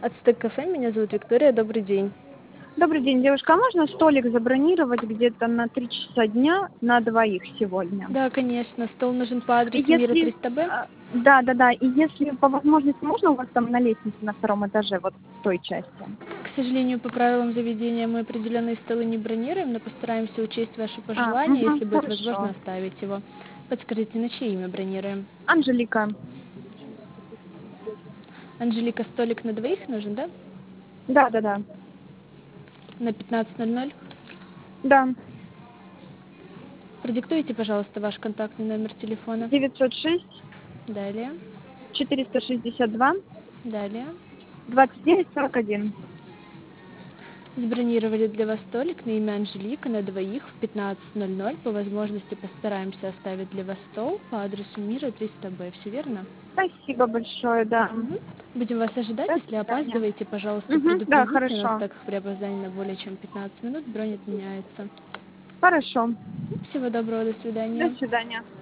Ацтек кафе, меня зовут Виктория, добрый день. Добрый день, девушка. А можно столик забронировать где-то на 3 часа дня на двоих сегодня? Да, конечно, стол нужен по И адресу Мира если... 300Б. Да. И если по возможности можно у вас там на лестнице на втором этаже, вот в той части? К сожалению, по правилам заведения мы определенные столы не бронируем, но постараемся учесть ваши пожелания, если будет возможно Хорошо. оставить его. Подскажите, на чье имя бронируем? Анжелика. Анжелика, столик на двоих нужен, да? Да. На 15:00. Да. Продиктуйте, пожалуйста, ваш контактный номер телефона. 906 Далее, 462 далее. 2941. Забронировали для вас столик на имя Анжелика на двоих в 15:00. По возможности постараемся оставить для вас стол по адресу Мира 300Б. Все верно? Спасибо большое, да. Мгм. Будем вас ожидать. До Если свидания. опаздываете, пожалуйста, Да, предупредите нас, хорошо. так как при опоздании на более чем 15 минут бронь отменяется. Хорошо. Всего доброго, до До свидания. свидания.